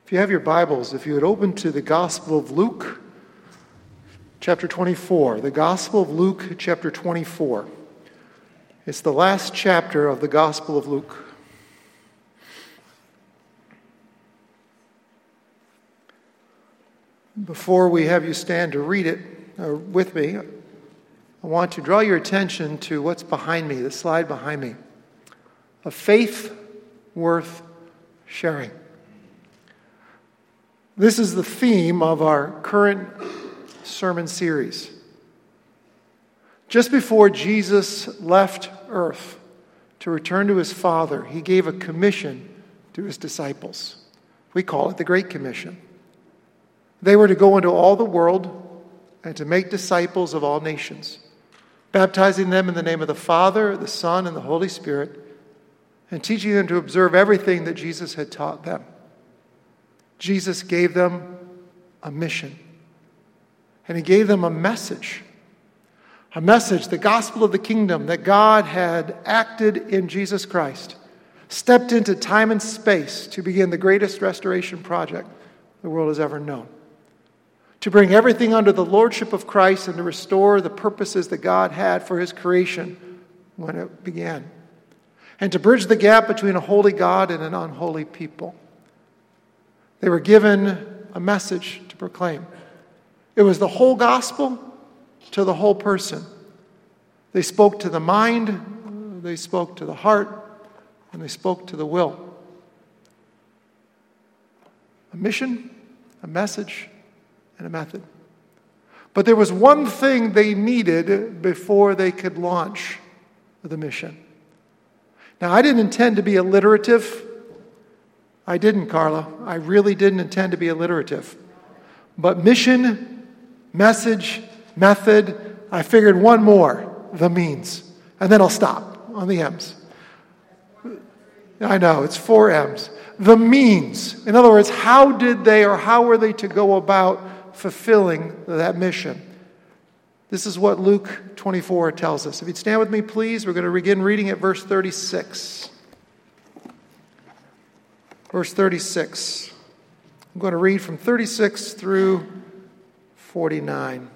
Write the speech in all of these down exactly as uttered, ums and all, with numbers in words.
If you have your Bibles, if you would open to the Gospel of Luke, chapter twenty-four. The Gospel of Luke, chapter twenty-four. It's the last chapter of the Gospel of Luke. Before we have you stand to read it uh, with me, I want to draw your attention to what's behind me, the slide behind me. A faith worth sharing. This is the theme of our current sermon series. Just before Jesus left earth to return to his Father, he gave a commission to his disciples. We call it the Great Commission. They were to go into all the world and to make disciples of all nations, baptizing them in the name of the Father, the Son, and the Holy Spirit, and teaching them to observe everything that Jesus had taught them. Jesus gave them a mission, and he gave them a message. A message, the gospel of the kingdom, that God had acted in Jesus Christ, stepped into time and space to begin the greatest restoration project the world has ever known. To bring everything under the lordship of Christ and to restore the purposes that God had for his creation when it began. And to bridge the gap between a holy God and an unholy people. They were given a message to proclaim. It was the whole gospel to the whole person. They spoke to the mind, they spoke to the heart, and they spoke to the will. A mission, a message, and a method. But there was one thing they needed before they could launch the mission. Now, I didn't intend to be alliterative. I didn't, Carla. I really didn't intend to be alliterative. But mission, message, method, I figured one more, the means. And then I'll stop on the M's. I know, it's four M's. The means. In other words, how did they or how were they to go about fulfilling that mission? This is what Luke twenty-four tells us. If you'd stand with me, please, we're going to begin reading at verse thirty-six. Verse thirty-six. I'm going to read from thirty-six through forty-nine.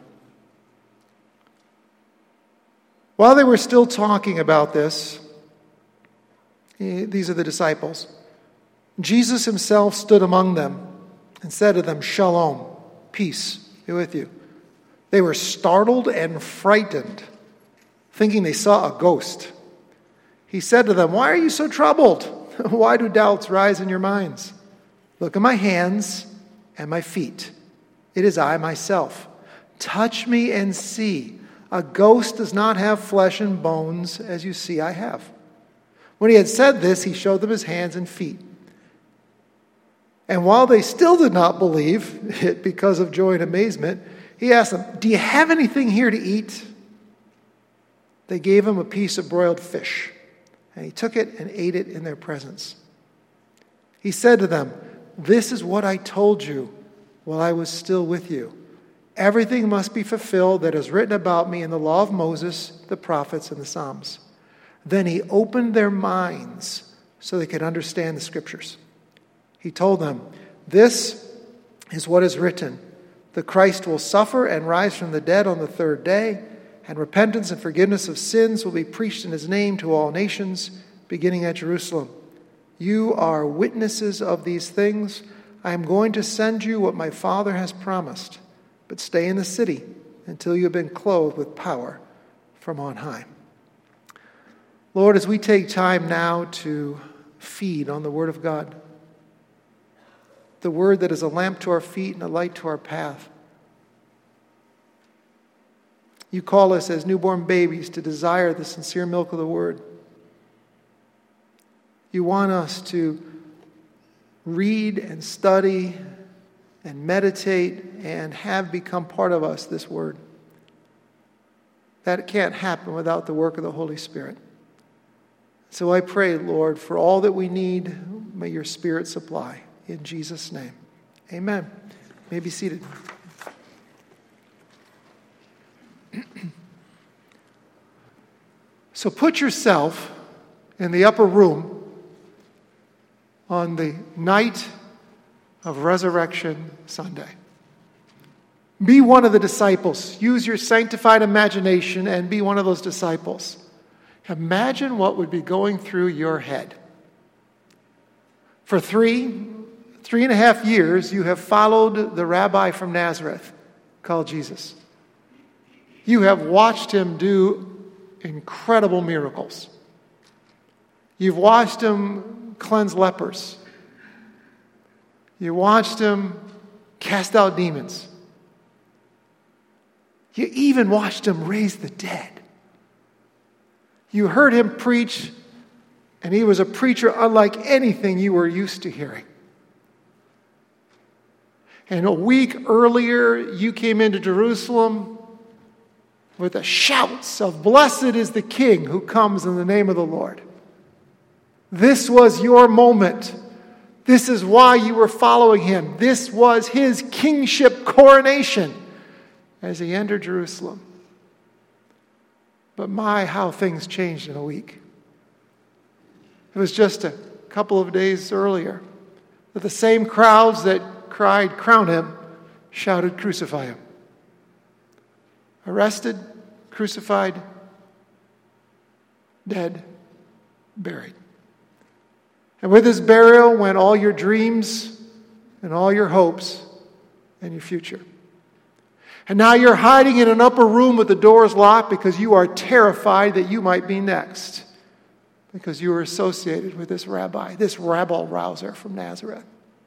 While they were still talking about this, these are the disciples, Jesus himself stood among them and said to them, "Shalom, peace be with you." They were startled and frightened, thinking they saw a ghost. He said to them, "Why are you so troubled? Why do doubts rise in your minds? Look at my hands and my feet. It is I myself. Touch me and see. A ghost does not have flesh and bones, as you see I have." When he had said this, he showed them his hands and feet. And while they still did not believe it because of joy and amazement, he asked them, "Do you have anything here to eat?" They gave him a piece of broiled fish, and he took it and ate it in their presence. He said to them, "This is what I told you while I was still with you. Everything must be fulfilled that is written about me in the law of Moses, the prophets, and the Psalms." Then he opened their minds so they could understand the scriptures. He told them, "This is what is written. The Christ will suffer and rise from the dead on the third day, and repentance and forgiveness of sins will be preached in his name to all nations, beginning at Jerusalem. You are witnesses of these things. I am going to send you what my Father has promised, but stay in the city until you have been clothed with power from on high." Lord, as we take time now to feed on the Word of God, the Word that is a lamp to our feet and a light to our path. You call us as newborn babies to desire the sincere milk of the Word. You want us to read and study and meditate and have become part of us this Word. That can't happen without the work of the Holy Spirit. So I pray, Lord, for all that we need, may your Spirit supply. In Jesus' name, amen. You may be seated. So put yourself in the upper room on the night of Resurrection Sunday. Be one of the disciples. Use your sanctified imagination and be one of those disciples. Imagine what would be going through your head. For three, three and a half years, you have followed the rabbi from Nazareth called Jesus. You have watched him do incredible miracles. You've watched him cleanse lepers. You watched him cast out demons. You even watched him raise the dead. You heard him preach, and he was a preacher unlike anything you were used to hearing. And a week earlier, you came into Jerusalem with the shouts of, "Blessed is the King who comes in the name of the Lord." This was your moment. This is why you were following him. This was his kingship coronation as he entered Jerusalem. But my, how things changed in a week. It was just a couple of days earlier that the same crowds that cried, "Crown him," shouted, "Crucify him." Arrested, crucified, dead, buried. And with his burial went all your dreams and all your hopes and your future. And now you're hiding in an upper room with the doors locked because you are terrified that you might be next, because you were associated with this rabbi, this rabble-rouser from Nazareth.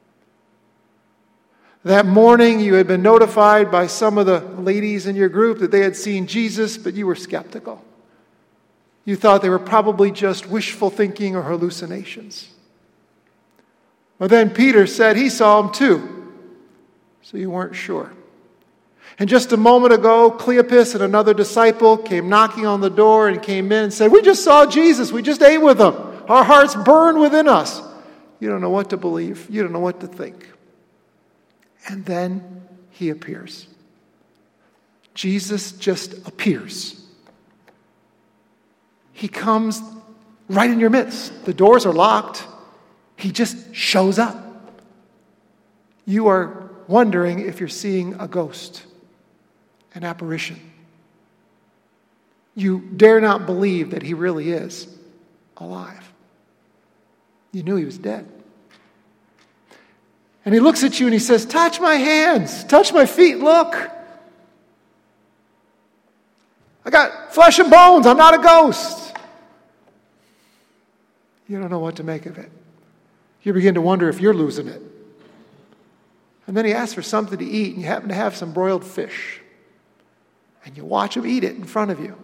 That morning you had been notified by some of the ladies in your group that they had seen Jesus, but you were skeptical. You thought they were probably just wishful thinking or hallucinations. But then Peter said he saw him too, so you weren't sure. And just a moment ago, Cleopas and another disciple came knocking on the door and came in and said, "We just saw Jesus. We just ate with him. Our hearts burn within us." You don't know what to believe. You don't know what to think. And then he appears. Jesus just appears. He comes right in your midst. The doors are locked. He just shows up. You are wondering if you're seeing a ghost, an apparition. You dare not believe that he really is alive. You knew he was dead. And he looks at you and he says, "Touch my hands, touch my feet, look. I got flesh and bones, I'm not a ghost." You don't know what to make of it. You begin to wonder if you're losing it. And then he asks for something to eat, and you happen to have some broiled fish. And you watch him eat it in front of you.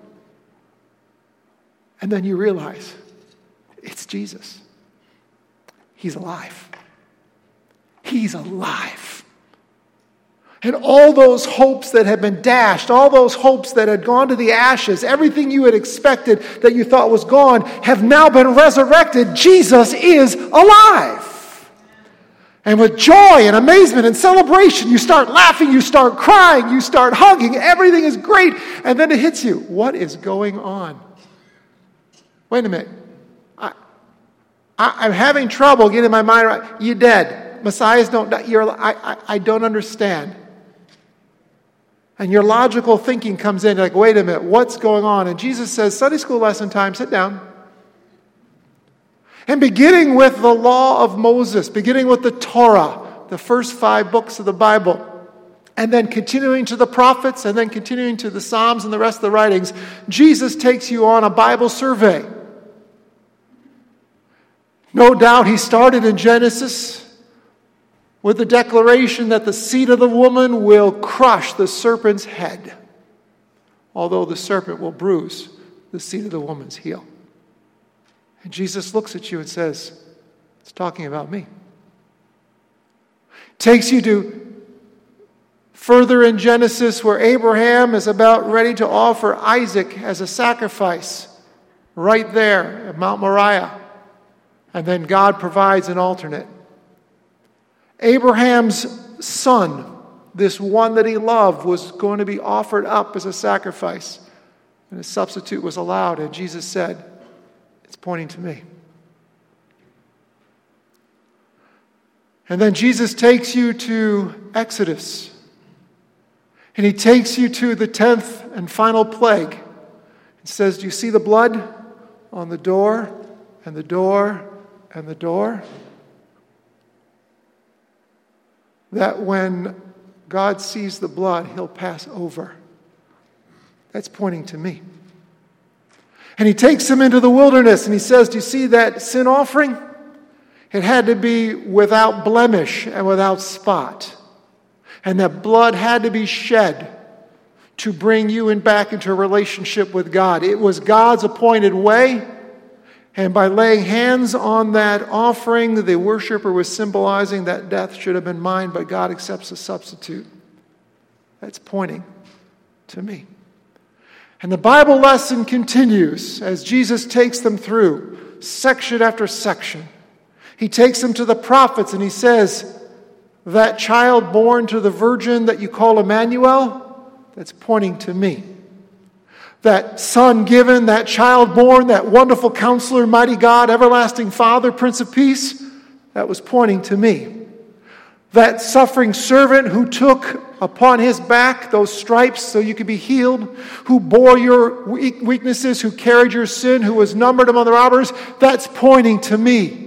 And then you realize, it's Jesus. He's alive. He's alive. And all those hopes that had been dashed, all those hopes that had gone to the ashes, everything you had expected that you thought was gone, have now been resurrected. Jesus is alive. And with joy and amazement and celebration, you start laughing, you start crying, you start hugging. Everything is great. And then it hits you. What is going on? Wait a minute. I, I, I'm having trouble getting my mind right. You're dead. Messiahs don't die. You're, I, I, I don't understand. And your logical thinking comes in, like, wait a minute, what's going on? And Jesus says, Sunday school lesson time, sit down. And beginning with the law of Moses, beginning with the Torah, the first five books of the Bible, and then continuing to the prophets, and then continuing to the Psalms and the rest of the writings, Jesus takes you on a Bible survey. No doubt he started in Genesis with the declaration that the seed of the woman will crush the serpent's head, although the serpent will bruise the seed of the woman's heel. And Jesus looks at you and says, it's talking about me. Takes you to further in Genesis where Abraham is about ready to offer Isaac as a sacrifice right there at Mount Moriah. And then God provides an alternate. Abraham's son, this one that he loved, was going to be offered up as a sacrifice. And a substitute was allowed. And Jesus said, it's pointing to me. And then Jesus takes you to Exodus. And he takes you to the tenth and final plague. He says, do you see the blood on the door and the door and the door? That when God sees the blood, he'll pass over. That's pointing to me. And he takes him into the wilderness and he says, do you see that sin offering? It had to be without blemish and without spot. And that blood had to be shed to bring you in back into a relationship with God. It was God's appointed way. And by laying hands on that offering, the worshiper was symbolizing that death should have been mine, but God accepts a substitute. That's pointing to me. And the Bible lesson continues as Jesus takes them through section after section. He takes them to the prophets and he says, that child born to the virgin that you call Emmanuel, that's pointing to me. That son given, that child born, that wonderful counselor, mighty God, everlasting Father, Prince of Peace, that was pointing to me. That suffering servant who took upon his back those stripes so you could be healed, who bore your weaknesses, who carried your sin, who was numbered among the robbers, that's pointing to me.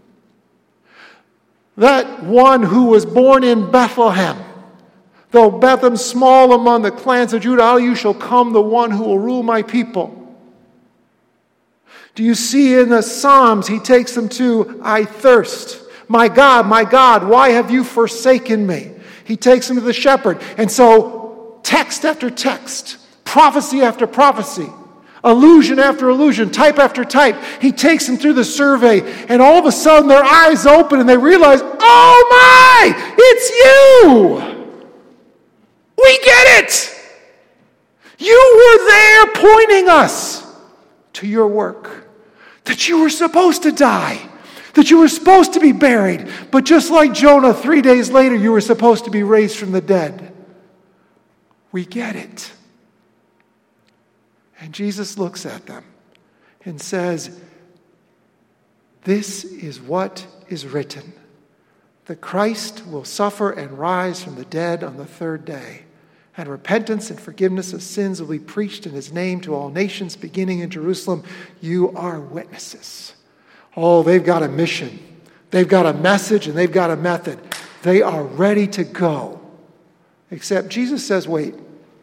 That one who was born in Bethlehem, though Bethlehem small among the clans of Judah, out of you shall come the one who will rule my people. Do you see in the Psalms, he takes them to, I thirst. My God, my God, why have you forsaken me? He takes them to the shepherd. And so, text after text, prophecy after prophecy, allusion after allusion, type after type, he takes them through the survey, and all of a sudden their eyes open and they realize, oh my, it's you! We get it! You were there pointing us to your work, that you were supposed to die, that you were supposed to be buried, but just like Jonah, three days later you were supposed to be raised from the dead. We get it. And Jesus looks at them and says, this is what is written. The Christ will suffer and rise from the dead on the third day. And repentance and forgiveness of sins will be preached in his name to all nations, beginning in Jerusalem. You are witnesses. Oh, they've got a mission. They've got a message and they've got a method. They are ready to go. Except Jesus says, wait.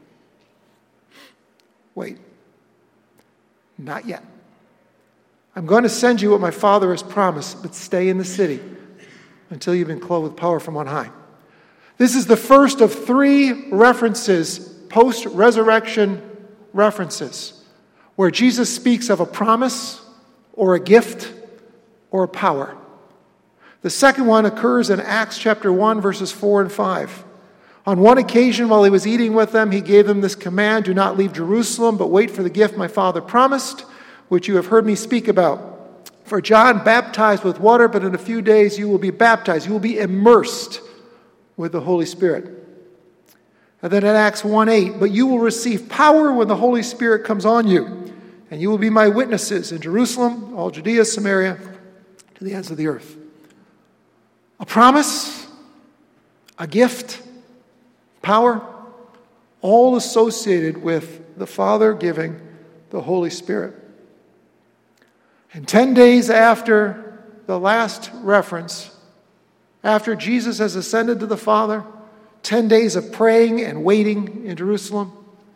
Wait. Not yet. I'm going to send you what my Father has promised, but stay in the city until you've been clothed with power from on high. This is the first of three references, post-resurrection references, where Jesus speaks of a promise or a gift or a power. The second one occurs in Acts chapter one, verses four and five. On one occasion, while he was eating with them, he gave them this command, do not leave Jerusalem, but wait for the gift my Father promised, which you have heard me speak about. For John baptized with water, but in a few days you will be baptized. You will be immersed with the Holy Spirit. And then in Acts one eight, but you will receive power when the Holy Spirit comes on you, and you will be my witnesses in Jerusalem, all Judea, Samaria, to the ends of the earth. A promise, a gift, power, all associated with the Father giving the Holy Spirit. And ten days after the last reference, after Jesus has ascended to the Father, ten days of praying and waiting in Jerusalem,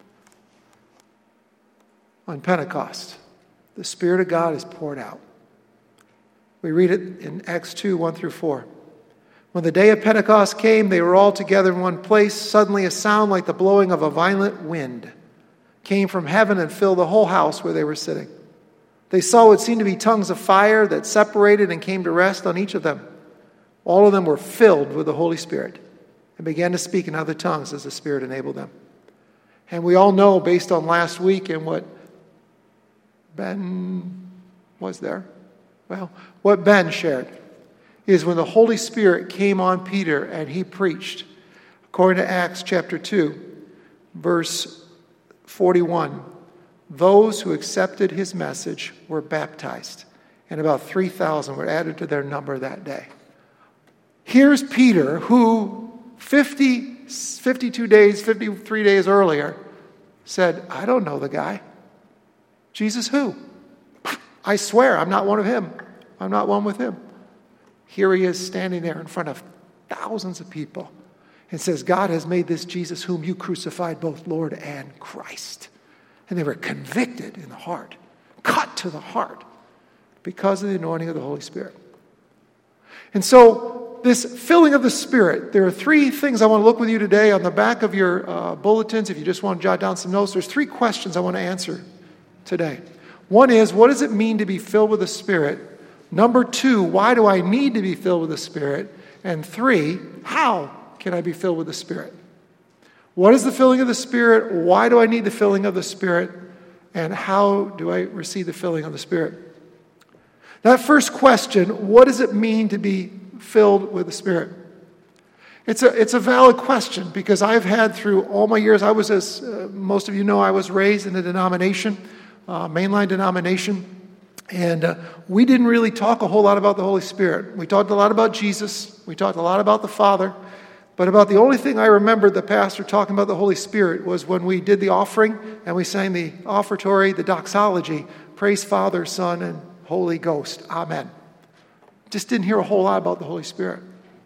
on Pentecost, the Spirit of God is poured out. We read it in Acts two, one through four. When the day of Pentecost came, they were all together in one place. Suddenly a sound like the blowing of a violent wind came from heaven and filled the whole house where they were sitting. They saw what seemed to be tongues of fire that separated and came to rest on each of them. All of them were filled with the Holy Spirit and began to speak in other tongues as the Spirit enabled them. And we all know, based on last week and what Ben was there, well, what Ben shared is when the Holy Spirit came on Peter and he preached, according to Acts chapter two, verse forty-one, those who accepted his message were baptized, and about three thousand were added to their number that day. Here's Peter, who fifty, fifty-two days, fifty-three days earlier said, I don't know the guy. Jesus who? I swear I'm not one of him. I'm not one with him. Here he is standing there in front of thousands of people and says, God has made this Jesus whom you crucified both Lord and Christ. And they were convicted in the heart, cut to the heart because of the anointing of the Holy Spirit. And so this filling of the Spirit, there are three things I want to look with you today on the back of your uh, bulletins. If you just want to jot down some notes, there's three questions I want to answer today. One is, what does it mean to be filled with the Spirit? Number two, why do I need to be filled with the Spirit? And three, how can I be filled with the Spirit? What is the filling of the Spirit? Why do I need the filling of the Spirit? And how do I receive the filling of the Spirit? That first question, what does it mean to be filled with the Spirit? It's a, it's a valid question because I've had through all my years, I was, as uh, most of you know, I was raised in a denomination, uh, mainline denomination, and uh, we didn't really talk a whole lot about the Holy Spirit. We talked a lot about Jesus. We talked a lot about the Father. But about the only thing I remember the pastor talking about the Holy Spirit was when we did the offering and we sang the offertory, the doxology, praise Father, Son, and Holy Ghost. Amen. Just didn't hear a whole lot about the Holy Spirit.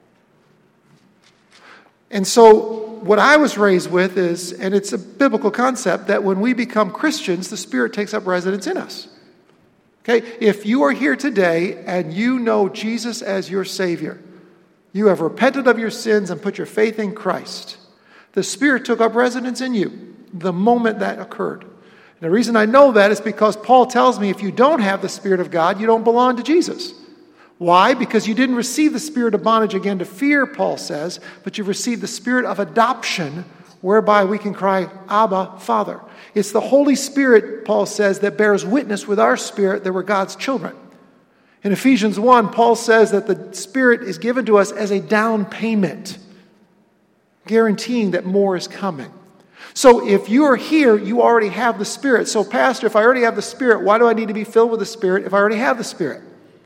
And so what I was raised with is, and it's a biblical concept, that when we become Christians, the Spirit takes up residence in us. Okay? If you are here today and you know Jesus as your Savior, you have repented of your sins and put your faith in Christ, the Spirit took up residence in you the moment that occurred. And the reason I know that is because Paul tells me if you don't have the Spirit of God, you don't belong to Jesus. Why? Because you didn't receive the spirit of bondage again to fear, Paul says, but you've received the spirit of adoption, whereby we can cry, Abba, Father. It's the Holy Spirit, Paul says, that bears witness with our spirit that we're God's children. In Ephesians one, Paul says that the Spirit is given to us as a down payment, guaranteeing that more is coming. So if you are here, you already have the Spirit. So, Pastor, if I already have the Spirit, why do I need to be filled with the Spirit if I already have the Spirit?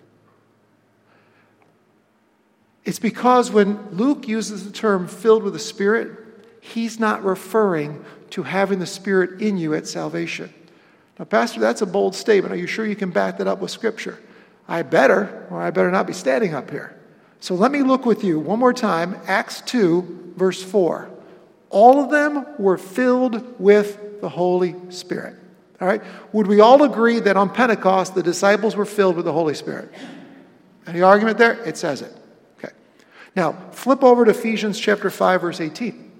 It's because when Luke uses the term filled with the Spirit, he's not referring to having the Spirit in you at salvation. Now, Pastor, that's a bold statement. Are you sure you can back that up with Scripture? I better, or I better not be standing up here. So let me look with you one more time. Acts two, verse four. All of them were filled with the Holy Spirit. All right? Would we all agree that on Pentecost, the disciples were filled with the Holy Spirit? Any argument there? It says it. Okay. Now, flip over to Ephesians chapter five, verse eighteen.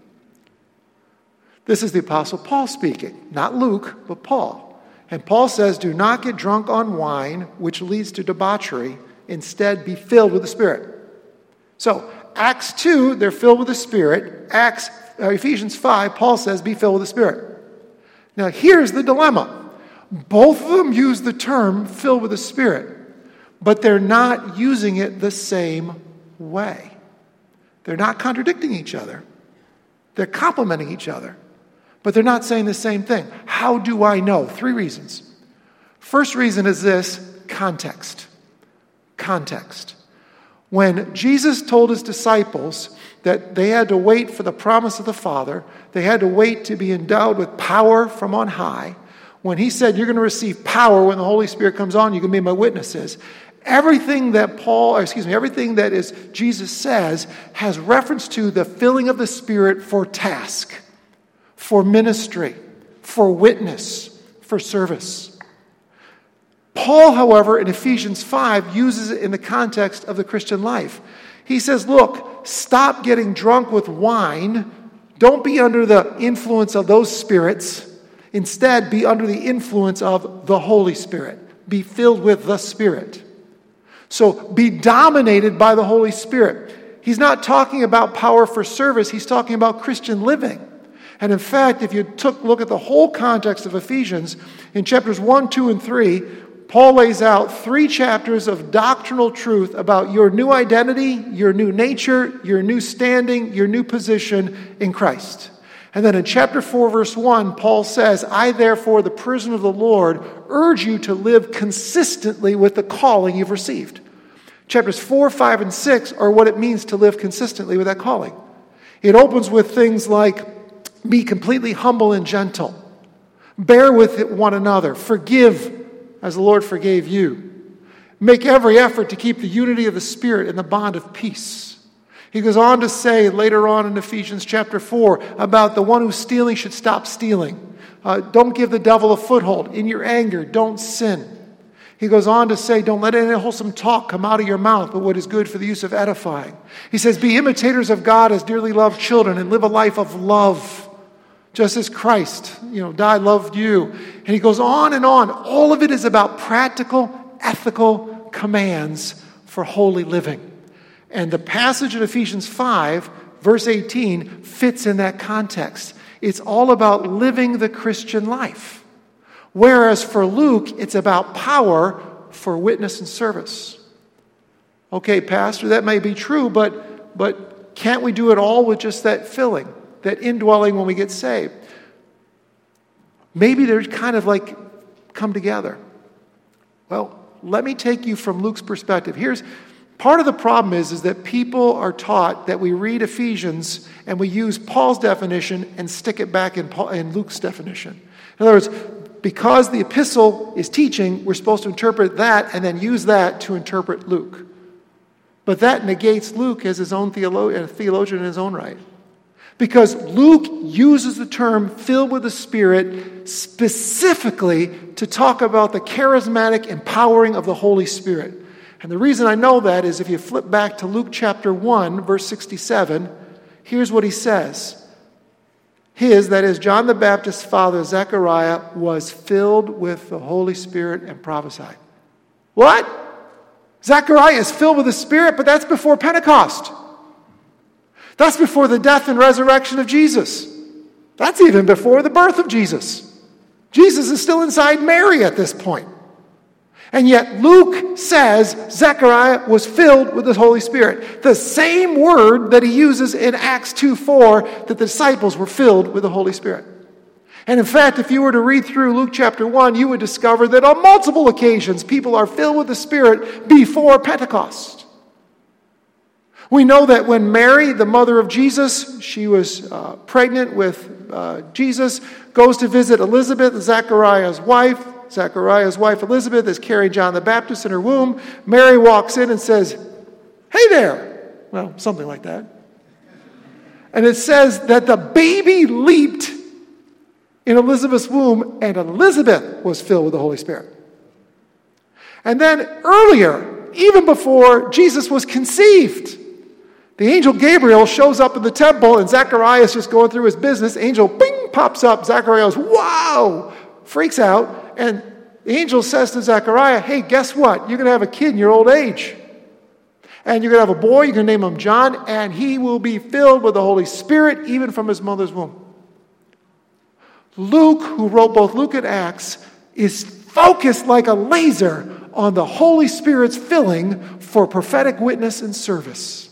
This is the Apostle Paul speaking. Not Luke, but Paul. And Paul says, do not get drunk on wine, which leads to debauchery. Instead, be filled with the Spirit. So, Acts two, they're filled with the Spirit. Acts, uh, Ephesians five, Paul says, be filled with the Spirit. Now, here's the dilemma. Both of them use the term filled with the Spirit, but they're not using it the same way. They're not contradicting each other. They're complementing each other. But they're not saying the same thing. How do I know? Three reasons. First reason is this: context. Context. When Jesus told his disciples that they had to wait for the promise of the Father, they had to wait to be endowed with power from on high. When he said, you're going to receive power when the Holy Spirit comes on, you can be my witnesses. Everything that Paul, or excuse me, everything that is Jesus says has reference to the filling of the Spirit for task, for ministry, for witness, for service. Paul, however, in Ephesians five, uses it in the context of the Christian life. He says, look, stop getting drunk with wine. Don't be under the influence of those spirits. Instead, be under the influence of the Holy Spirit. Be filled with the Spirit. So be dominated by the Holy Spirit. He's not talking about power for service. He's talking about Christian living. And in fact, if you took a look at the whole context of Ephesians, in chapters one, two, and three, Paul lays out three chapters of doctrinal truth about your new identity, your new nature, your new standing, your new position in Christ. And then in chapter four, verse one, Paul says, I therefore, the prisoner of the Lord, urge you to live consistently with the calling you've received. Chapters four, five, and six are what it means to live consistently with that calling. It opens with things like, be completely humble and gentle. Bear with one another. Forgive as the Lord forgave you. Make every effort to keep the unity of the Spirit in the bond of peace. He goes on to say later on in Ephesians chapter four about the one who's stealing should stop stealing. Uh, don't give the devil a foothold. In your anger, don't sin. He goes on to say, don't let any wholesome talk come out of your mouth, but what is good for the use of edifying. He says, be imitators of God as dearly loved children and live a life of love, just as Christ, you know, died, loved you. And he goes on and on. All of it is about practical, ethical commands for holy living. And the passage in Ephesians five, verse eighteen, fits in that context. It's all about living the Christian life. Whereas for Luke, it's about power for witness and service. Okay, Pastor, that may be true, but, but can't we do it all with just that filling, that indwelling when we get saved? Maybe they're kind of like come together. Well, let me take you from Luke's perspective. Here's part of the problem is, is that people are taught that we read Ephesians and we use Paul's definition and stick it back in, Paul, in Luke's definition. In other words, because the epistle is teaching, we're supposed to interpret that and then use that to interpret Luke. But that negates Luke as his own theolo- theologian in his own right. Because Luke uses the term filled with the Spirit specifically to talk about the charismatic empowering of the Holy Spirit. And the reason I know that is if you flip back to Luke chapter one, verse sixty-seven, here's what he says. His, that is John the Baptist's father, Zechariah, was filled with the Holy Spirit and prophesied. What? Zechariah is filled with the Spirit, but that's before Pentecost. That's before the death and resurrection of Jesus. That's even before the birth of Jesus. Jesus is still inside Mary at this point. And yet Luke says Zechariah was filled with the Holy Spirit. The same word that he uses in Acts two four, that the disciples were filled with the Holy Spirit. And in fact, if you were to read through Luke chapter one, you would discover that on multiple occasions people are filled with the Spirit before Pentecost. We know that when Mary, the mother of Jesus, she was uh, pregnant with uh, Jesus, goes to visit Elizabeth, Zechariah's wife. Zechariah's wife Elizabeth is carrying John the Baptist in her womb. Mary walks in and says, "Hey there." Well, something like that. And it says that the baby leaped in Elizabeth's womb, and Elizabeth was filled with the Holy Spirit. And then earlier, even before Jesus was conceived, the angel Gabriel shows up in the temple, and Zechariah is just going through his business. Angel, bing, pops up. Zechariah goes, "Wow!" Freaks out. And the angel says to Zechariah, "Hey, guess what? You're going to have a kid in your old age. And you're going to have a boy. You're going to name him John. And he will be filled with the Holy Spirit even from his mother's womb." Luke, who wrote both Luke and Acts, is focused like a laser on the Holy Spirit's filling for prophetic witness and service.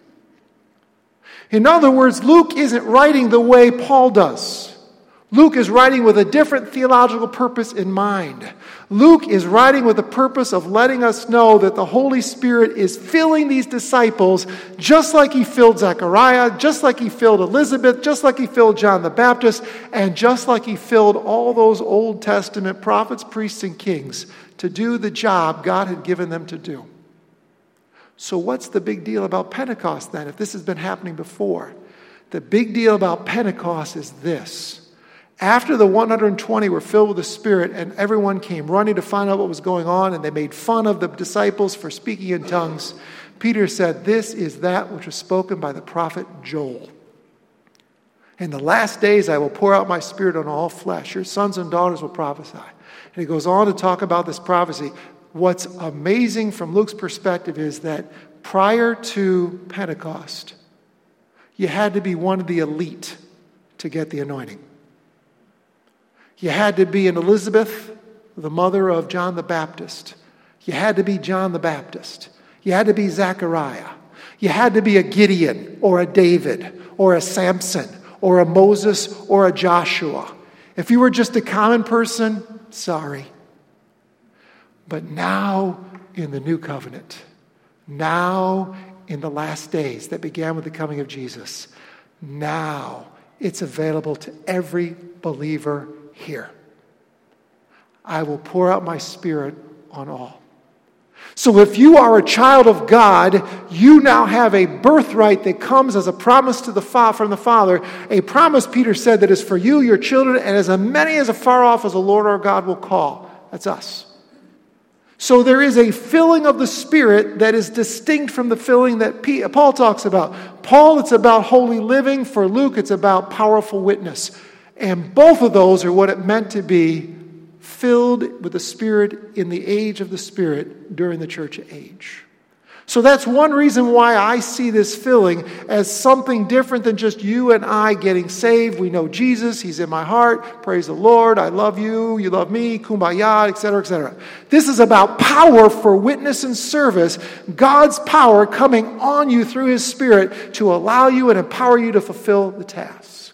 In other words, Luke isn't writing the way Paul does. Luke is writing with a different theological purpose in mind. Luke is writing with the purpose of letting us know that the Holy Spirit is filling these disciples just like he filled Zechariah, just like he filled Elizabeth, just like he filled John the Baptist, and just like he filled all those Old Testament prophets, priests, and kings to do the job God had given them to do. So what's the big deal about Pentecost then, if this has been happening before? The big deal about Pentecost is this. After the one hundred twenty were filled with the Spirit and everyone came running to find out what was going on, and they made fun of the disciples for speaking in tongues, Peter said, "This is that which was spoken by the prophet Joel. In the last days I will pour out my Spirit on all flesh. Your sons and daughters will prophesy." And he goes on to talk about this prophecy. What's amazing from Luke's perspective is that prior to Pentecost, you had to be one of the elite to get the anointing. You had to be an Elizabeth, the mother of John the Baptist. You had to be John the Baptist. You had to be Zechariah. You had to be a Gideon or a David or a Samson or a Moses or a Joshua. If you were just a common person, sorry. But now in the new covenant, now in the last days that began with the coming of Jesus, now it's available to every believer here. I will pour out my Spirit on all. So if you are a child of God, you now have a birthright that comes as a promise to the fa- from the Father, a promise, Peter said, that is for you, your children, and as many as afar off as the Lord our God will call. That's us. So there is a filling of the Spirit that is distinct from the filling that P- Paul talks about. Paul, it's about holy living. For Luke, it's about powerful witness. And both of those are what it meant to be filled with the Spirit in the age of the Spirit during the church age. So that's one reason why I see this filling as something different than just you and I getting saved. We know Jesus. He's in my heart. Praise the Lord. I love you. You love me. Kumbaya, et cetera, et cetera. This is about power for witness and service. God's power coming on you through His Spirit to allow you and empower you to fulfill the task.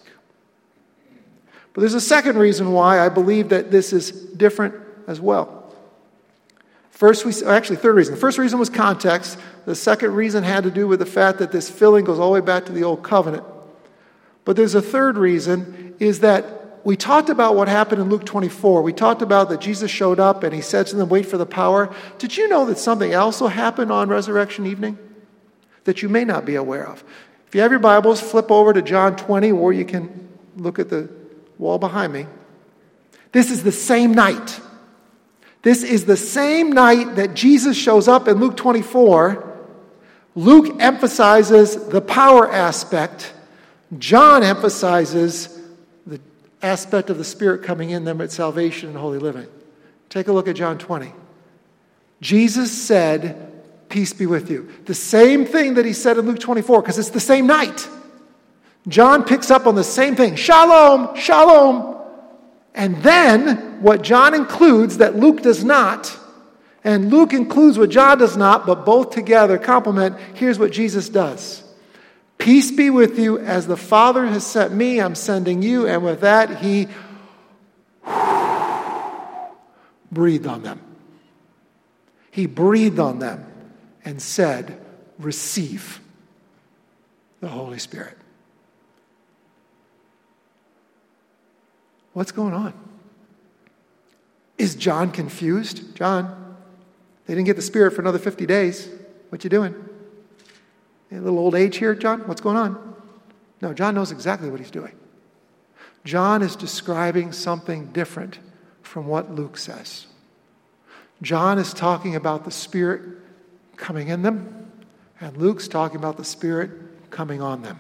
But there's a second reason why I believe that this is different as well. First, we actually, third reason. The first reason was context. The second reason had to do with the fact that this filling goes all the way back to the Old Covenant. But there's a third reason, is that we talked about what happened in Luke twenty-four. We talked about that Jesus showed up and He said to them, wait for the power. Did you know that something else will happen on resurrection evening that you may not be aware of? If you have your Bibles, flip over to John twenty, or you can look at the wall behind me. This is the same night. This is the same night that Jesus shows up in Luke twenty-four. Luke emphasizes the power aspect. John emphasizes the aspect of the Spirit coming in them at salvation and holy living. Take a look at John twenty. Jesus said, peace be with you. The same thing that He said in Luke twenty-four, because it's the same night. John picks up on the same thing. Shalom, shalom. And then, what John includes that Luke does not, and Luke includes what John does not, but both together complement, here's what Jesus does. Peace be with you, as the Father has sent me, I'm sending you. And with that, He breathed on them. He breathed on them and said, receive the Holy Spirit. What's going on? Is John confused? John, they didn't get the Spirit for another fifty days. What you doing? A little old age here, John? What's going on? No, John knows exactly what he's doing. John is describing something different from what Luke says. John is talking about the Spirit coming in them, and Luke's talking about the Spirit coming on them.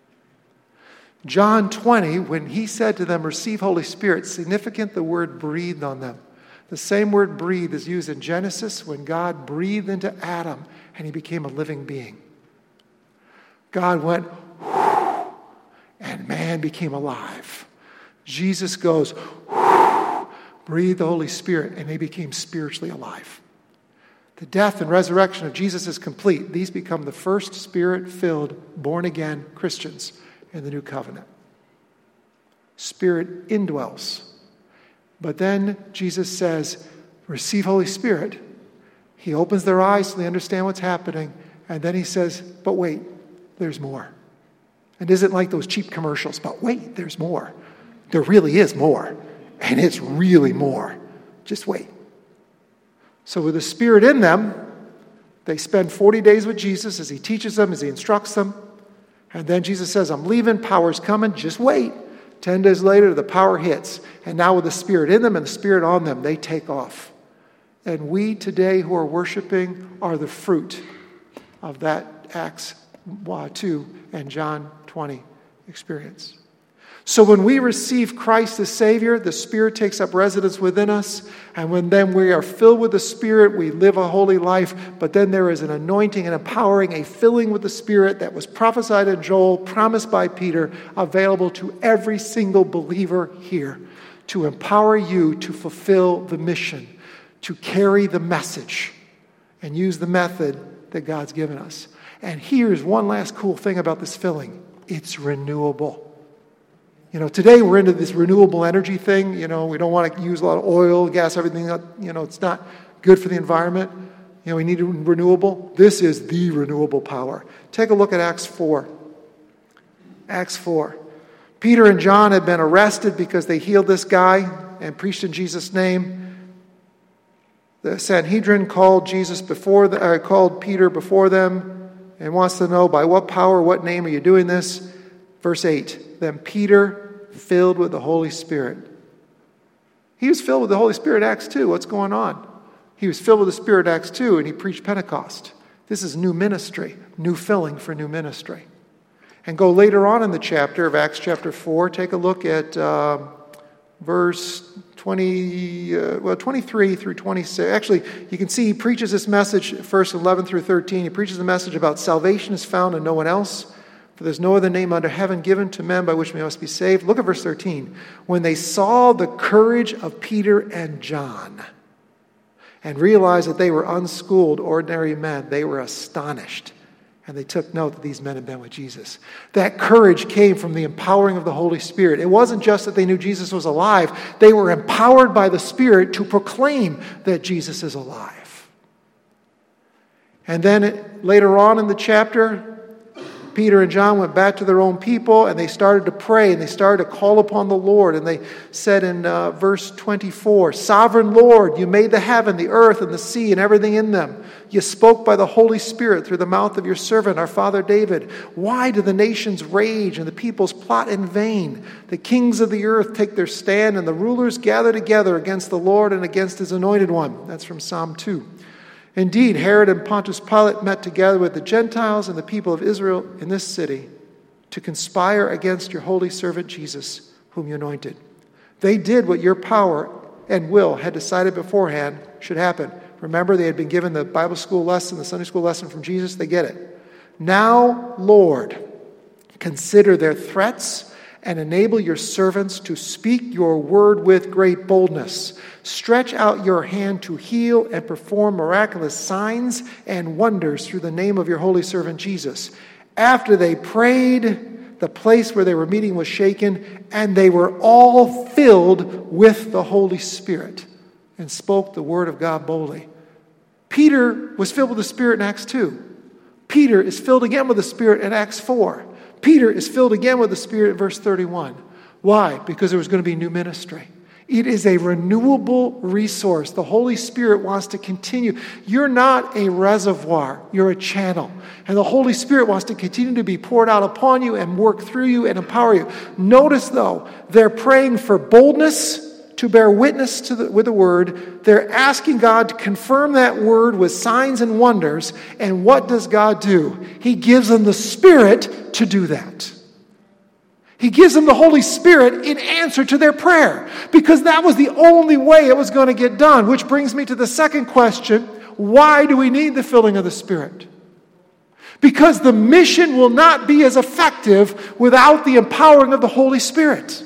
John twenty, when he said to them, receive Holy Spirit, significant the word breathed on them. The same word breathe is used in Genesis when God breathed into Adam and he became a living being. God went, and man became alive. Jesus goes, breathe the Holy Spirit, and they became spiritually alive. The death and resurrection of Jesus is complete. These become the first Spirit-filled, born-again Christians in the new covenant. Spirit indwells. But then Jesus says, receive Holy Spirit. He opens their eyes so they understand what's happening. And then He says, but wait, there's more. It isn't like those cheap commercials, but wait, there's more. There really is more. And it's really more. Just wait. So with the Spirit in them, they spend forty days with Jesus as He teaches them, as He instructs them. And then Jesus says, I'm leaving, power's coming, just wait. Ten days later, the power hits. And now with the Spirit in them and the Spirit on them, they take off. And we today who are worshiping are the fruit of that Acts two and John twenty experience. So when we receive Christ as Savior, the Spirit takes up residence within us. And when then we are filled with the Spirit, we live a holy life. But then there is an anointing and empowering, a filling with the Spirit that was prophesied in Joel, promised by Peter, available to every single believer here to empower you to fulfill the mission, to carry the message, and use the method that God's given us. And here's one last cool thing about this filling. It's renewable. You know, today we're into this renewable energy thing. You know, we don't want to use a lot of oil, gas, everything. You know, it's not good for the environment. You know, we need renewable. This is the renewable power. Take a look at Acts four. Acts four. Peter and John had been arrested because they healed this guy and preached in Jesus' name. The Sanhedrin called Jesus before the, uh, called Peter before them and wants to know, by what power, what name are you doing this? Verse eight. Then Peter, filled with the Holy Spirit. He was filled with the Holy Spirit in Acts two. What's going on? He was filled with the Spirit in Acts two, and he preached Pentecost. This is new ministry, new filling for new ministry. And go later on in the chapter of Acts chapter four, take a look at uh, verse twenty, uh, well, twenty-three through twenty-six. Actually, you can see he preaches this message, verse eleven through thirteen. He preaches a message about salvation is found in no one else, for there's no other name under heaven given to men by which we must be saved. Look at verse thirteen. When they saw the courage of Peter and John and realized that they were unschooled, ordinary men, they were astonished. And they took note that these men had been with Jesus. That courage came from the empowering of the Holy Spirit. It wasn't just that they knew Jesus was alive. They were empowered by the Spirit to proclaim that Jesus is alive. And then it, later on in the chapter, Peter and John went back to their own people and they started to pray and they started to call upon the Lord. And they said in uh, verse twenty-four, Sovereign Lord, you made the heaven, the earth, and the sea, and everything in them. You spoke by the Holy Spirit through the mouth of your servant, our father David. Why do the nations rage and the peoples plot in vain? The kings of the earth take their stand and the rulers gather together against the Lord and against his anointed one. That's from Psalm two. Indeed, Herod and Pontius Pilate met together with the Gentiles and the people of Israel in this city to conspire against your holy servant Jesus, whom you anointed. They did what your power and will had decided beforehand should happen. Remember, they had been given the Bible school lesson, the Sunday school lesson from Jesus. They get it. Now, Lord, consider their threats and enable your servants to speak your word with great boldness. Stretch out your hand to heal and perform miraculous signs and wonders through the name of your holy servant Jesus. After they prayed, the place where they were meeting was shaken, and they were all filled with the Holy Spirit and spoke the word of God boldly. Peter was filled with the Spirit in Acts two. Peter is filled again with the Spirit in Acts four. Peter is filled again with the Spirit in verse thirty-one. Why? Because there was going to be new ministry. It is a renewable resource. The Holy Spirit wants to continue. You're not a reservoir. You're a channel. And the Holy Spirit wants to continue to be poured out upon you and work through you and empower you. Notice, though, they're praying for boldness to bear witness to the, with the word. They're asking God to confirm that word with signs and wonders. And what does God do? He gives them the Spirit to do that. He gives them the Holy Spirit in answer to their prayer, because that was the only way it was going to get done. Which brings me to the second question. Why do we need the filling of the Spirit? Because the mission will not be as effective without the empowering of the Holy Spirit.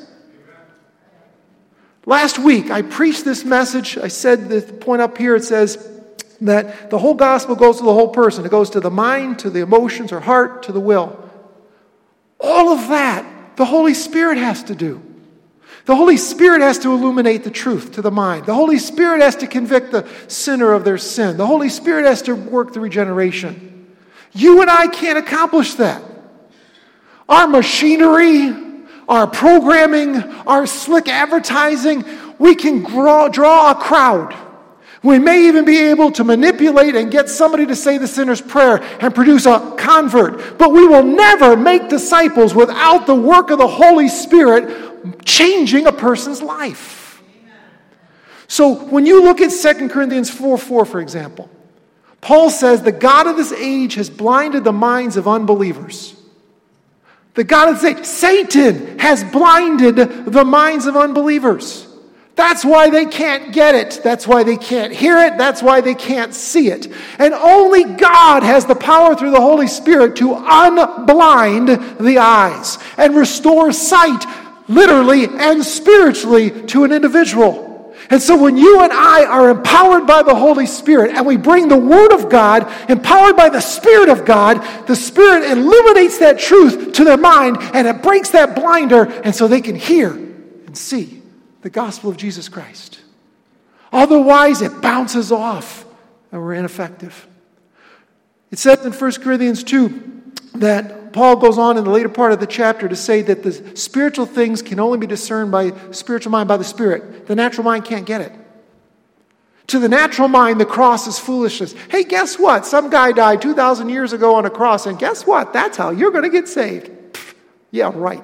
Last week, I preached this message. I said the point up here, it says that the whole gospel goes to the whole person. It goes to the mind, to the emotions or heart, to the will. All of that, the Holy Spirit has to do. The Holy Spirit has to illuminate the truth to the mind. The Holy Spirit has to convict the sinner of their sin. The Holy Spirit has to work the regeneration. You and I can't accomplish that. Our machinery, our programming, our slick advertising, we can draw, draw a crowd. We may even be able to manipulate and get somebody to say the sinner's prayer and produce a convert. But we will never make disciples without the work of the Holy Spirit changing a person's life. So when you look at Second Corinthians four four, for example, Paul says the God of this age has blinded the minds of unbelievers. The God of this age, Satan, has blinded the minds of unbelievers. That's why they can't get it. That's why they can't hear it. That's why they can't see it. And only God has the power through the Holy Spirit to unblind the eyes and restore sight, literally and spiritually, to an individual. And so when you and I are empowered by the Holy Spirit and we bring the Word of God, empowered by the Spirit of God, the Spirit illuminates that truth to their mind and it breaks that blinder, and so they can hear and see the gospel of Jesus Christ. Otherwise, it bounces off and we're ineffective. It says in First Corinthians two that Paul goes on in the later part of the chapter to say that the spiritual things can only be discerned by spiritual mind by the Spirit. The natural mind can't get it. To the natural mind, the cross is foolishness. Hey, guess what? Some guy died two thousand years ago on a cross, and guess what? That's how you're going to get saved. Pfft, yeah, right.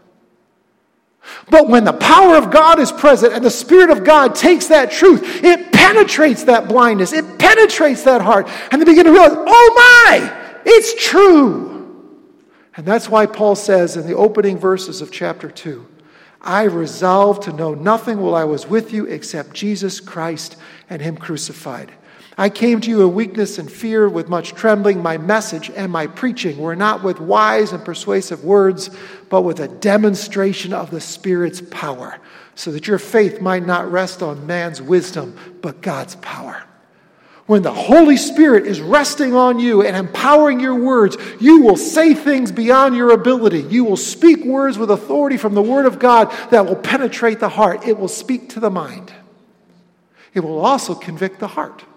But when the power of God is present and the Spirit of God takes that truth, it penetrates that blindness. It penetrates that heart. And they begin to realize, oh my, it's true. And that's why Paul says in the opening verses of chapter two, I resolved to know nothing while I was with you except Jesus Christ and Him crucified. I came to you in weakness and fear with much trembling. My message and my preaching were not with wise and persuasive words, but with a demonstration of the Spirit's power, so that your faith might not rest on man's wisdom, but God's power. When the Holy Spirit is resting on you and empowering your words, you will say things beyond your ability. You will speak words with authority from the Word of God that will penetrate the heart. It will speak to the mind. It will also convict the heart.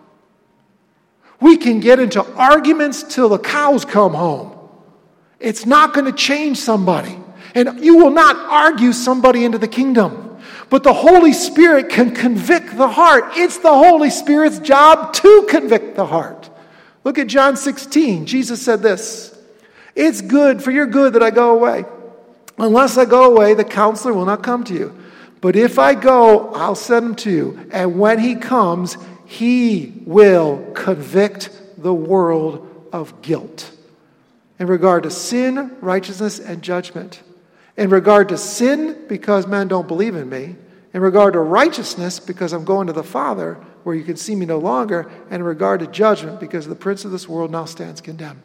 We can get into arguments till the cows come home. It's not going to change somebody. And you will not argue somebody into the kingdom. But the Holy Spirit can convict the heart. It's the Holy Spirit's job to convict the heart. Look at John sixteen. Jesus said this, it's good for your good that I go away. Unless I go away, the counselor will not come to you. But if I go, I'll send him to you. And when he comes, he will convict the world of guilt in regard to sin, righteousness, and judgment. In regard to sin, because men don't believe in me. In regard to righteousness, because I'm going to the Father, where you can see me no longer. And in regard to judgment, because the prince of this world now stands condemned.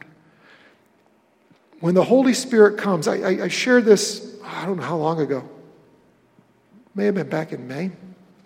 When the Holy Spirit comes, I, I, I shared this, I don't know how long ago. May have been back in May.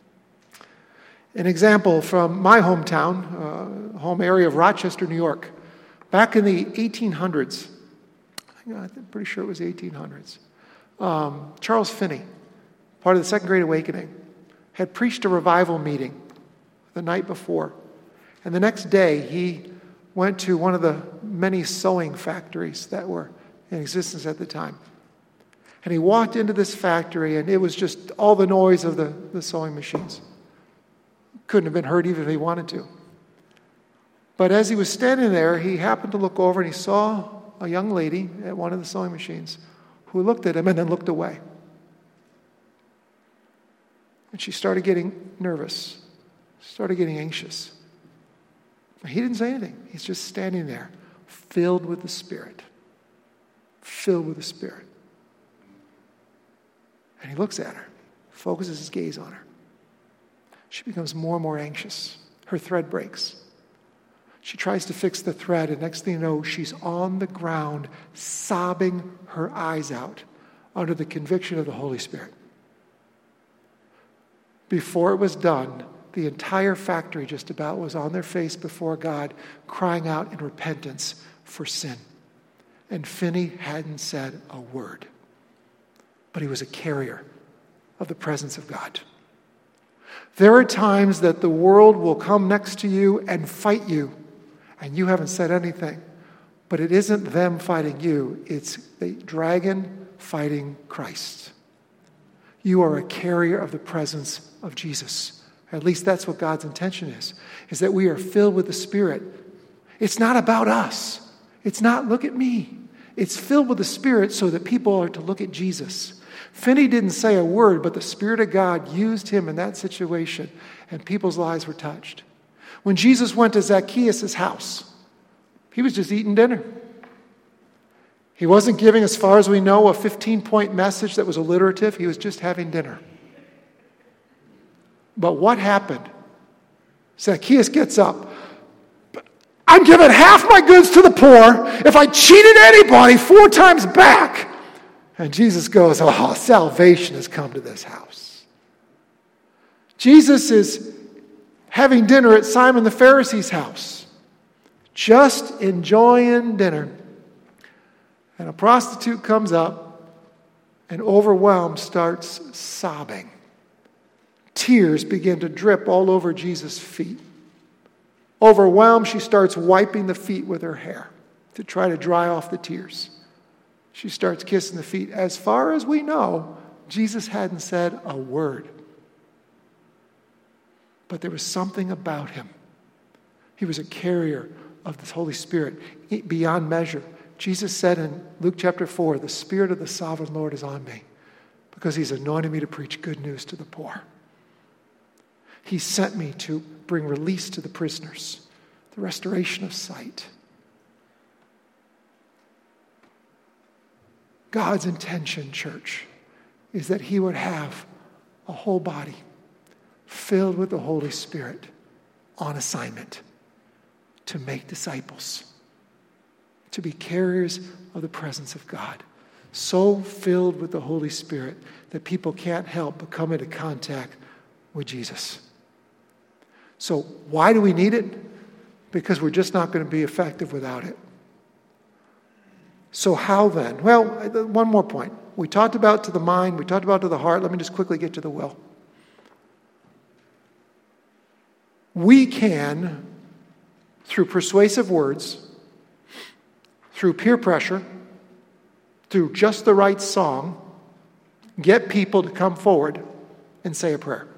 An example from my hometown, uh, home area of Rochester, New York. Back in the eighteen hundreds, I'm pretty sure it was the eighteen hundreds, um, Charles Finney, part of the Second Great Awakening, had preached a revival meeting the night before. And the next day, he went to one of the many sewing factories that were in existence at the time. And he walked into this factory, and it was just all the noise of the, the sewing machines. Couldn't have been heard even if he wanted to. But as he was standing there, he happened to look over and he saw a young lady at one of the sewing machines who looked at him and then looked away. And she started getting nervous, started getting anxious. He didn't say anything. He's just standing there, filled with the Spirit. Filled with the Spirit. And he looks at her, focuses his gaze on her. She becomes more and more anxious. Her thread breaks. She tries to fix the thread, and next thing you know, she's on the ground, sobbing her eyes out under the conviction of the Holy Spirit. Before it was done, the entire factory just about was on their face before God, crying out in repentance for sin. And Finney hadn't said a word. But he was a carrier of the presence of God. There are times that the world will come next to you and fight you, and you haven't said anything. But it isn't them fighting you. It's the dragon fighting Christ. You are a carrier of the presence of Jesus. At least that's what God's intention is, is that we are filled with the Spirit. It's not about us. It's not, look at me. It's filled with the Spirit so that people are to look at Jesus. Finney didn't say a word, but the Spirit of God used him in that situation, and people's lives were touched. When Jesus went to Zacchaeus' house, he was just eating dinner. He wasn't giving, as far as we know, a fifteen-point message that was alliterative. He was just having dinner. But what happened? Zacchaeus gets up. I'm giving half my goods to the poor. If I cheated anybody, four times back. And Jesus goes, oh, salvation has come to this house. Jesus is having dinner at Simon the Pharisee's house, just enjoying dinner. And a prostitute comes up and, overwhelmed, starts sobbing. Tears begin to drip all over Jesus' feet. Overwhelmed, she starts wiping the feet with her hair to try to dry off the tears. She starts kissing the feet. As far as we know, Jesus hadn't said a word. But there was something about him. He was a carrier of the Holy Spirit beyond measure. Jesus said in Luke chapter four, the Spirit of the sovereign Lord is on me because he's anointed me to preach good news to the poor. He sent me to bring release to the prisoners, the restoration of sight. God's intention, church, is that he would have a whole body filled with the Holy Spirit on assignment to make disciples, to be carriers of the presence of God, so filled with the Holy Spirit that people can't help but come into contact with Jesus. So why do we need it? Because we're just not going to be effective without it. So how then? Well, one more point. We talked about to the mind, we talked about to the heart. Let me just quickly get to the will. We can, through persuasive words, through peer pressure, through just the right song, get people to come forward and say a prayer.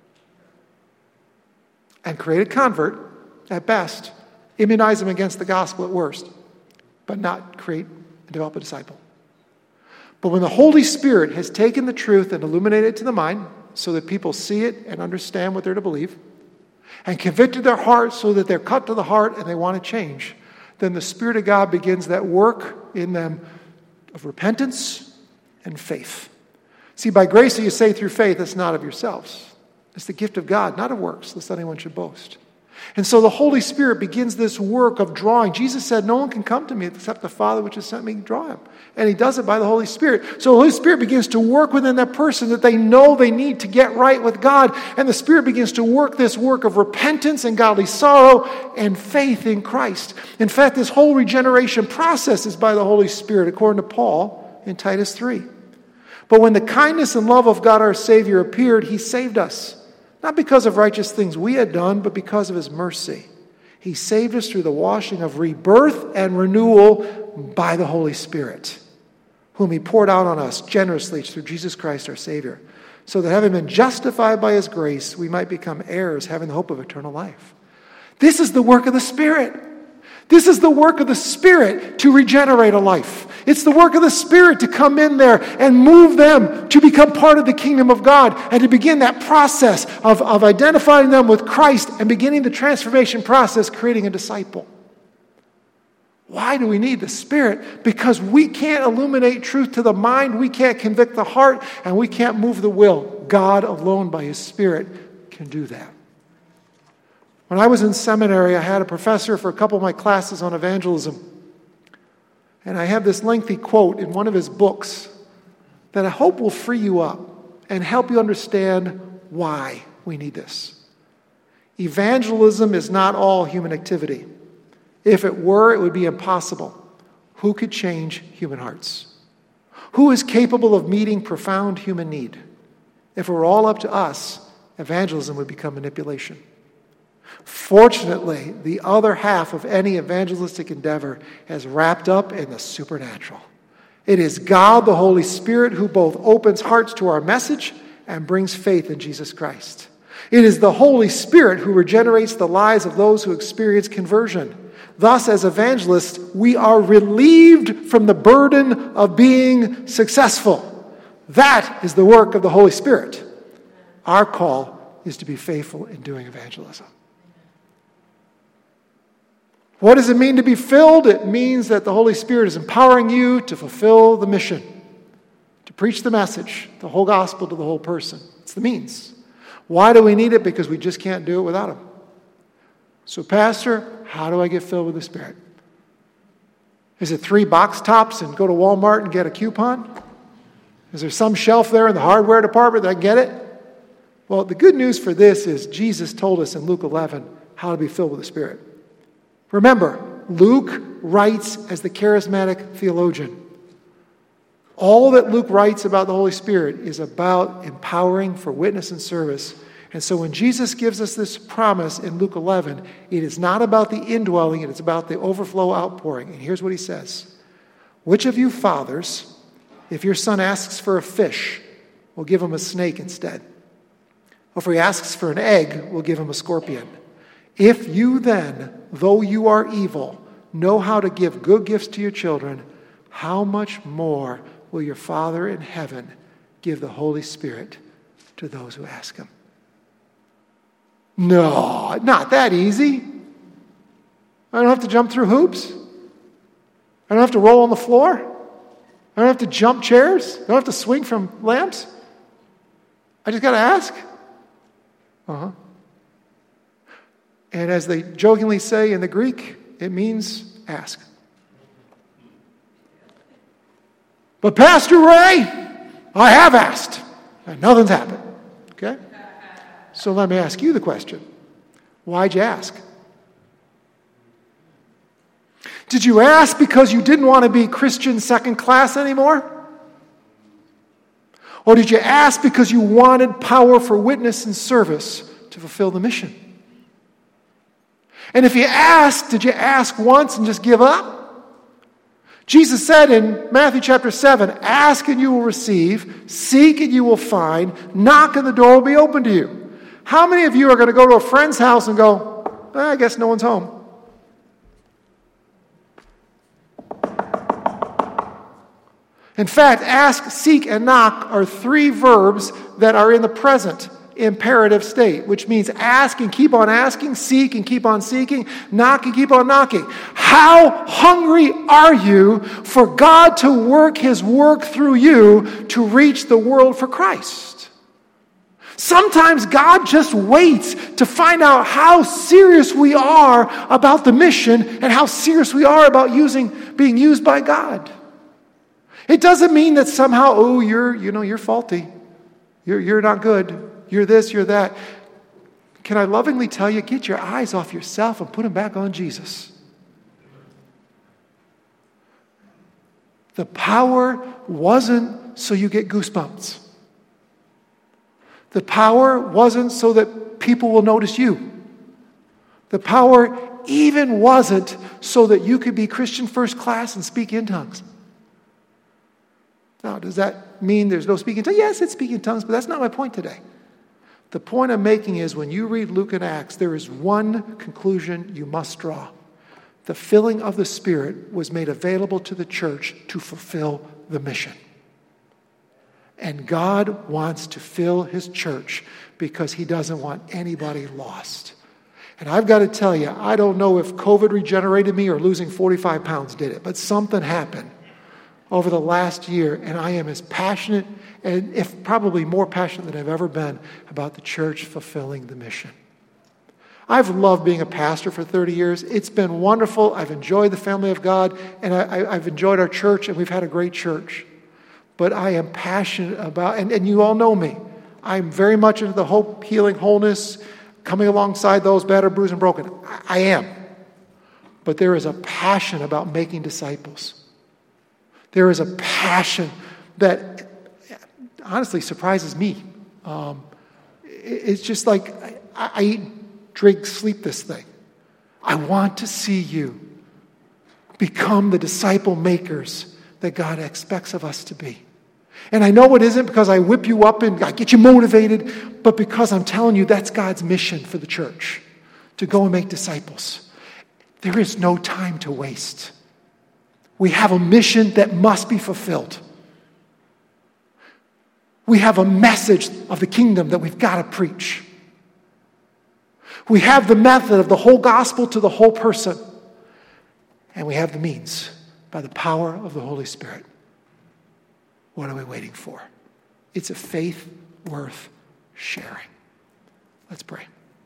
And create a convert at best, immunize them against the gospel at worst, but not create and develop a disciple. But when the Holy Spirit has taken the truth and illuminated it to the mind so that people see it and understand what they're to believe, and convicted their hearts so that they're cut to the heart and they want to change, then the Spirit of God begins that work in them of repentance and faith. See, by grace are you saved through faith, it's not of yourselves. It's the gift of God, not of works, lest anyone should boast. And so the Holy Spirit begins this work of drawing. Jesus said, no one can come to me except the Father which has sent me draw him. And he does it by the Holy Spirit. So the Holy Spirit begins to work within that person that they know they need to get right with God. And the Spirit begins to work this work of repentance and godly sorrow and faith in Christ. In fact, this whole regeneration process is by the Holy Spirit, according to Paul in Titus three. But when the kindness and love of God our Savior appeared, he saved us. Not because of righteous things we had done, but because of his mercy. He saved us through the washing of rebirth and renewal by the Holy Spirit, whom he poured out on us generously through Jesus Christ our Savior, so that having been justified by his grace, we might become heirs, having the hope of eternal life. This is the work of the Spirit. This is the work of the Spirit to regenerate a life. It's the work of the Spirit to come in there and move them to become part of the kingdom of God and to begin that process of, of identifying them with Christ and beginning the transformation process, creating a disciple. Why do we need the Spirit? Because we can't illuminate truth to the mind, we can't convict the heart, and we can't move the will. God alone by his Spirit can do that. When I was in seminary, I had a professor for a couple of my classes on evangelism. And I have this lengthy quote in one of his books that I hope will free you up and help you understand why we need this. Evangelism is not all human activity. If it were, it would be impossible. Who could change human hearts? Who is capable of meeting profound human need? If it were all up to us, evangelism would become manipulation. Fortunately, the other half of any evangelistic endeavor is wrapped up in the supernatural. It is God, the Holy Spirit, who both opens hearts to our message and brings faith in Jesus Christ. It is the Holy Spirit who regenerates the lives of those who experience conversion. Thus, as evangelists, we are relieved from the burden of being successful. That is the work of the Holy Spirit. Our call is to be faithful in doing evangelism. What does it mean to be filled? It means that the Holy Spirit is empowering you to fulfill the mission, to preach the message, the whole gospel to the whole person. It's the means. Why do we need it? Because we just can't do it without him. So, Pastor, how do I get filled with the Spirit? Is it three box tops and go to Walmart and get a coupon? Is there some shelf there in the hardware department that I can get it? Well, the good news for this is Jesus told us in Luke eleven how to be filled with the Spirit. Remember, Luke writes as the charismatic theologian. All that Luke writes about the Holy Spirit is about empowering for witness and service And so when Jesus gives us this promise in Luke eleven, it is not about the indwelling, it is about the overflow outpouring. And here's what he says. Which of you fathers, if your son asks for a fish, will give him a snake instead? Or if he asks for an egg, will give him a scorpion? If you then, though you are evil, know how to give good gifts to your children, how much more will your Father in heaven give the Holy Spirit to those who ask him? No, not that easy. I don't have to jump through hoops. I don't have to roll on the floor. I don't have to jump chairs. I don't have to swing from lamps. I just got to ask. Uh-huh. And as they jokingly say in the Greek, it means ask. But Pastor Ray, I have asked, and nothing's happened. Okay? So let me ask you the question. Why'd you ask? Did you ask because you didn't want to be Christian second class anymore? Or did you ask because you wanted power for witness and service to fulfill the mission? And if you asked, did you ask once and just give up? Jesus said in Matthew chapter seven, ask and you will receive, seek and you will find, knock and the door will be open to you. How many of you are going to go to a friend's house and go, eh, I guess no one's home? In fact, ask, seek, and knock are three verbs that are in the present imperative state, which means ask and keep on asking, seek and keep on seeking, knock and keep on knocking. How hungry are you for God to work his work through you to reach the world for Christ? Sometimes God just waits to find out how serious we are about the mission and how serious we are about using being used by God. It doesn't mean that somehow, oh, you're, you know, you're faulty. You're, you're not good. You're this, you're that. Can I lovingly tell you, get your eyes off yourself and put them back on Jesus. The power wasn't so you get goosebumps. The power wasn't so that people will notice you. The power even wasn't so that you could be Christian first class and speak in tongues. Now, does that mean there's no speaking tongues? Yes, it's speaking tongues, but that's not my point today. The point I'm making is when you read Luke and Acts, there is one conclusion you must draw. The filling of the Spirit was made available to the church to fulfill the mission. And God wants to fill his church because he doesn't want anybody lost. And I've got to tell you, I don't know if COVID regenerated me or losing forty-five pounds did it, but something happened over the last year, and I am as passionate, and if probably more passionate than I've ever been about the church fulfilling the mission. I've loved being a pastor for thirty years. It's been wonderful. I've enjoyed the family of God, and I, I've enjoyed our church, and we've had a great church. But I am passionate about, and, and you all know me, I'm very much into the hope, healing, wholeness, coming alongside those battered, bruised, and broken. I, I am. But there is a passion about making disciples. There is a passion that honestly surprises me. Um, it's just like I, I eat, drink, sleep this thing. I want to see you become the disciple makers that God expects of us to be. And I know it isn't because I whip you up and I get you motivated, but because I'm telling you that's God's mission for the church, to go and make disciples. There is no time to waste. We have a mission that must be fulfilled. We have a message of the kingdom that we've got to preach. We have the method of the whole gospel to the whole person. And we have the means by the power of the Holy Spirit. What are we waiting for? It's a faith worth sharing. Let's pray.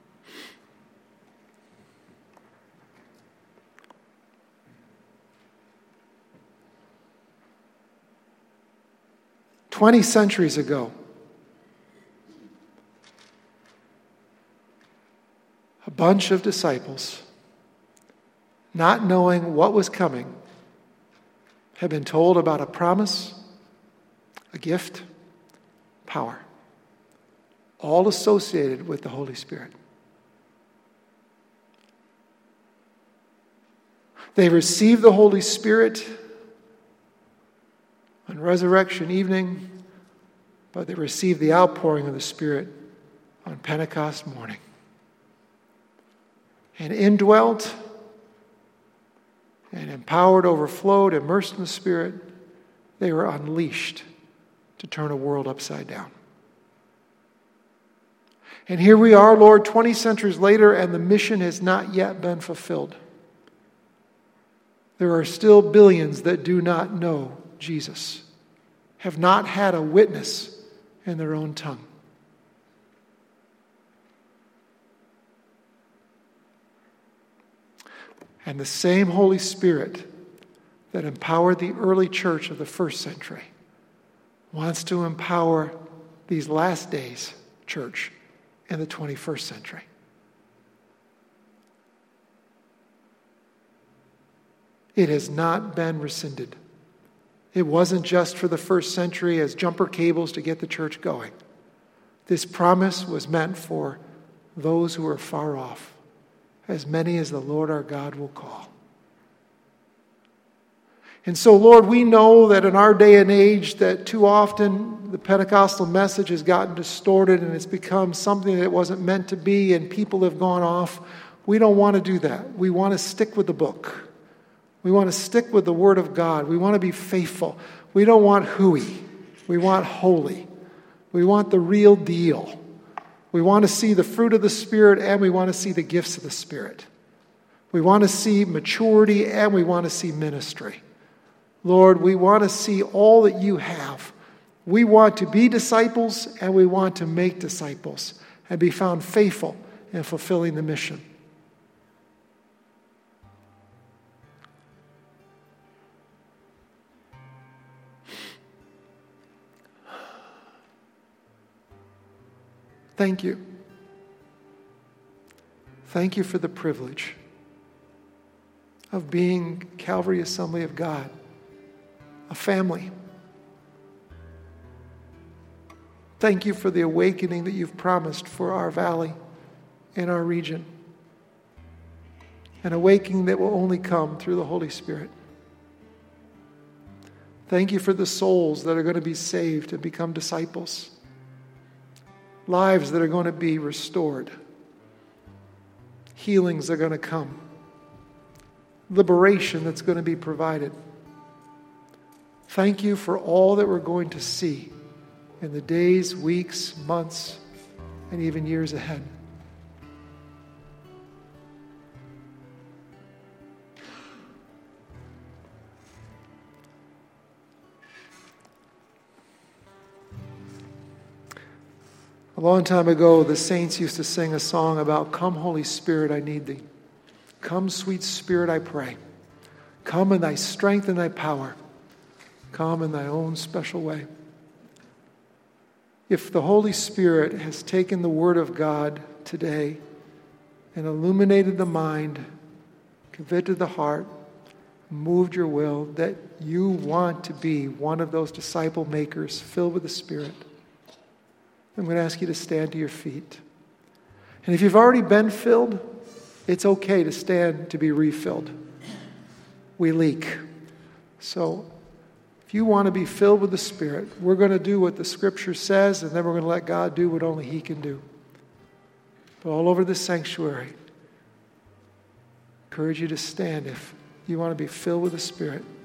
Twenty centuries ago, a bunch of disciples, not knowing what was coming, had been told about a promise, a gift, power. all associated with the Holy Spirit. They received the Holy Spirit on resurrection evening, but they received the outpouring of the Spirit on Pentecost morning. And indwelt and empowered, overflowed, immersed in the Spirit, they were unleashed to turn a world upside down. And here we are, Lord, twenty centuries later, and the mission has not yet been fulfilled. There are still billions that do not know Jesus, have not had a witness in their own tongue. And the same Holy Spirit that empowered the early church of the first century wants to empower these last days church in the twenty-first century. It has not been rescinded. It wasn't just for the first century as jumper cables to get the church going. This promise was meant for those who are far off, as many as the Lord our God will call. And so, Lord, we know that in our day and age that too often the Pentecostal message has gotten distorted and it's become something that it wasn't meant to be and people have gone off. We don't want to do that. We want to stick with the book. We want to stick with the Word of God. We want to be faithful. We don't want hooey. We want holy. We want the real deal. We want to see the fruit of the Spirit and we want to see the gifts of the Spirit. We want to see maturity and we want to see ministry. Lord, we want to see all that you have. We want to be disciples and we want to make disciples and be found faithful in fulfilling the mission. Thank you. Thank you for the privilege of being Calvary Assembly of God, a family. Thank you for the awakening that you've promised for our valley and our region. An awakening that will only come through the Holy Spirit. Thank you for the souls that are going to be saved and become disciples. Lives that are going to be restored. Healings are going to come. Liberation that's going to be provided. Thank you for all that we're going to see in the days, weeks, months, and even years ahead. A long time ago, the saints used to sing a song about, "Come, Holy Spirit, I need thee. Come, sweet Spirit, I pray. Come in thy strength and thy power. Come in thy own special way." If the Holy Spirit has taken the Word of God today and illuminated the mind, convicted the heart, moved your will, that you want to be one of those disciple makers filled with the Spirit, I'm going to ask you to stand to your feet. And if you've already been filled, it's okay to stand to be refilled. We leak. So if you want to be filled with the Spirit, we're going to do what the Scripture says, and then we're going to let God do what only He can do. But all over this sanctuary, I encourage you to stand if you want to be filled with the Spirit.